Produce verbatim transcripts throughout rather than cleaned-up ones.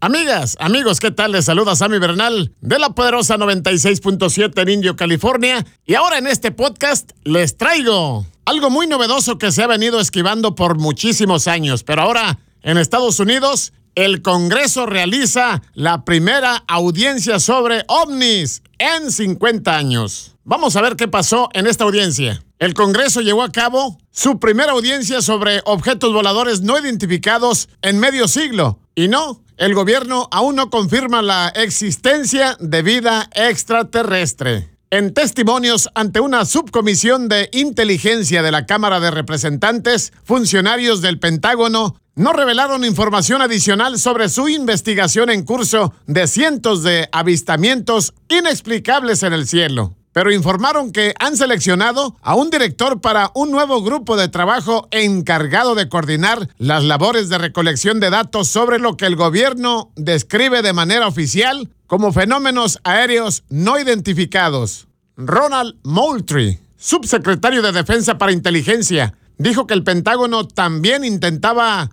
Amigas, amigos, ¿qué tal? Les saluda Sammy Bernal de la poderosa noventa y seis punto siete en Indio, California. Y ahora en este podcast les traigo algo muy novedoso que se ha venido esquivando por muchísimos años. Pero ahora en Estados Unidos, el Congreso realiza la primera audiencia sobre ovnis en cincuenta años. Vamos a ver qué pasó en esta audiencia. El Congreso llevó a cabo su primera audiencia sobre objetos voladores no identificados en medio siglo. Y no, el gobierno aún no confirma la existencia de vida extraterrestre. En testimonios ante una subcomisión de inteligencia de la Cámara de Representantes, funcionarios del Pentágono no revelaron información adicional sobre su investigación en curso de cientos de avistamientos inexplicables en el cielo, pero informaron que han seleccionado a un director para un nuevo grupo de trabajo encargado de coordinar las labores de recolección de datos sobre lo que el gobierno describe de manera oficial como fenómenos aéreos no identificados. Ronald Moultrie, subsecretario de Defensa para Inteligencia, dijo que el Pentágono también intentaba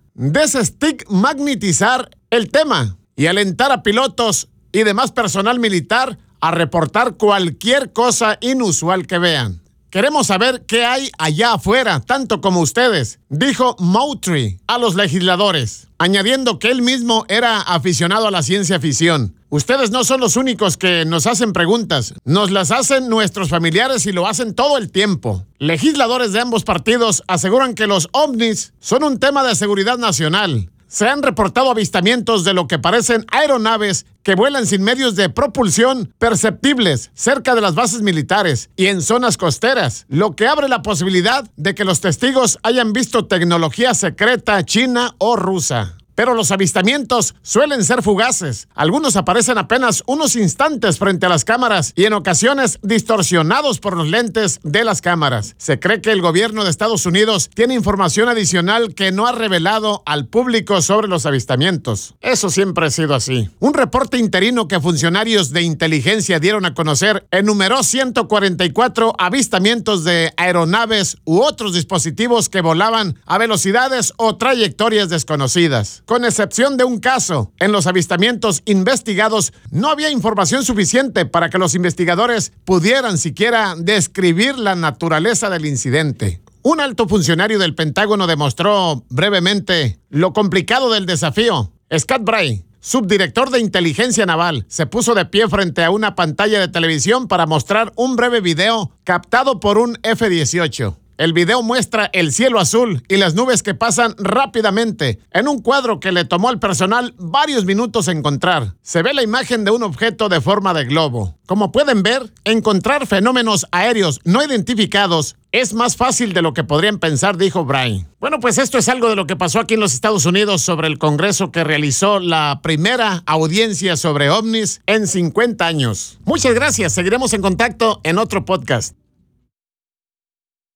desestigmatizar el tema y alentar a pilotos y demás personal militar a reportar cualquier cosa inusual que vean. Queremos saber qué hay allá afuera, tanto como ustedes, dijo Moultrie a los legisladores, añadiendo que él mismo era aficionado a la ciencia ficción. Ustedes no son los únicos que nos hacen preguntas, nos las hacen nuestros familiares y lo hacen todo el tiempo. Legisladores de ambos partidos aseguran que los ovnis son un tema de seguridad nacional. Se han reportado avistamientos de lo que parecen aeronaves que vuelan sin medios de propulsión perceptibles cerca de las bases militares y en zonas costeras, lo que abre la posibilidad de que los testigos hayan visto tecnología secreta china o rusa. Pero los avistamientos suelen ser fugaces. Algunos aparecen apenas unos instantes frente a las cámaras y en ocasiones distorsionados por los lentes de las cámaras. Se cree que el gobierno de Estados Unidos tiene información adicional que no ha revelado al público sobre los avistamientos. Eso siempre ha sido así. Un reporte interino que funcionarios de inteligencia dieron a conocer enumeró ciento cuarenta y cuatro avistamientos de aeronaves u otros dispositivos que volaban a velocidades o trayectorias desconocidas. Con excepción de un caso, en los avistamientos investigados no había información suficiente para que los investigadores pudieran siquiera describir la naturaleza del incidente. Un alto funcionario del Pentágono demostró brevemente lo complicado del desafío. Scott Bray, subdirector de inteligencia naval, se puso de pie frente a una pantalla de televisión para mostrar un breve video captado por un F dieciocho. El video muestra el cielo azul y las nubes que pasan rápidamente en un cuadro que le tomó al personal varios minutos encontrar. Se ve la imagen de un objeto de forma de globo. Como pueden ver, encontrar fenómenos aéreos no identificados es más fácil de lo que podrían pensar, dijo Bray. Bueno, pues esto es algo de lo que pasó aquí en los Estados Unidos sobre el Congreso que realizó la primera audiencia sobre ovnis en cincuenta años. Muchas gracias, seguiremos en contacto en otro podcast.